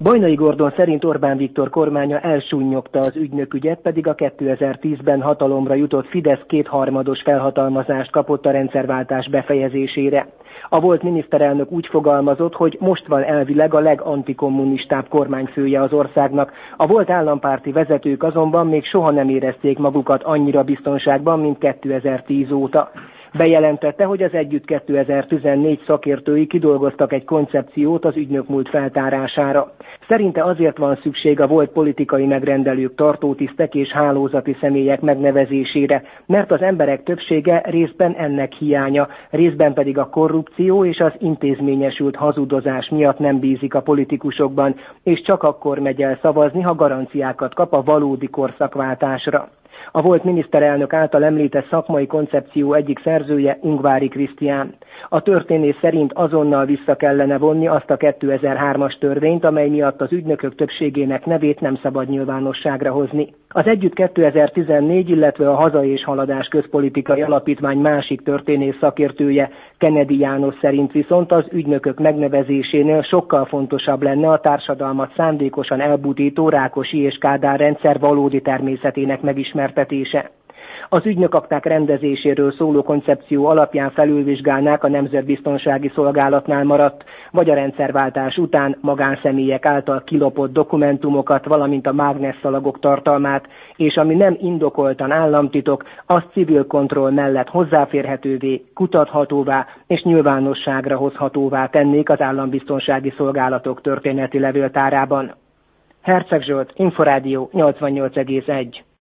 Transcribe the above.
Bajnai Gordon szerint Orbán Viktor kormánya elsúnnyogta az ügynökügyet, pedig a 2010-ben hatalomra jutott Fidesz kétharmados felhatalmazást kapott a rendszerváltás befejezésére. A volt miniszterelnök úgy fogalmazott, hogy most van elvileg a legantikommunistább kormányfője az országnak. A volt állampárti vezetők azonban még soha nem érezték magukat annyira biztonságban, mint 2010 óta. Bejelentette, hogy az Együtt 2014 szakértői kidolgoztak egy koncepciót az ügynökmúlt feltárására. Szerinte azért van szükség a volt politikai megrendelők, tartótisztek és hálózati személyek megnevezésére, mert az emberek többsége részben ennek hiánya, részben pedig a korrupció és az intézményesült hazudozás miatt nem bízik a politikusokban, és csak akkor megy el szavazni, ha garanciákat kap a valódi korszakváltásra. A volt miniszterelnök által említett szakmai koncepció egyik szerzője Ungvári Krisztián. A történész szerint azonnal vissza kellene vonni azt a 2003-as törvényt, amely miatt az ügynökök többségének nevét nem szabad nyilvánosságra hozni. Az Együtt 2014, illetve a Haza és Haladás Közpolitikai Alapítvány másik történész szakértője, Kennedy János szerint viszont az ügynökök megnevezésénél sokkal fontosabb lenne a társadalmat szándékosan elbutító Rákosi és Kádár rendszer valódi természetének megismertetése. Az ügynökakták rendezéséről szóló koncepció alapján felülvizsgálnák a Nemzetbiztonsági Szolgálatnál maradt, vagy a rendszerváltás után magánszemélyek által kilopott dokumentumokat, valamint a mágnesszalagok tartalmát, és ami nem indokoltan államtitok, az civil kontroll mellett hozzáférhetővé, kutathatóvá és nyilvánosságra hozhatóvá tennék az állambiztonsági szolgálatok történeti levéltárában. Herceg Zsolt, Inforádió 88,1.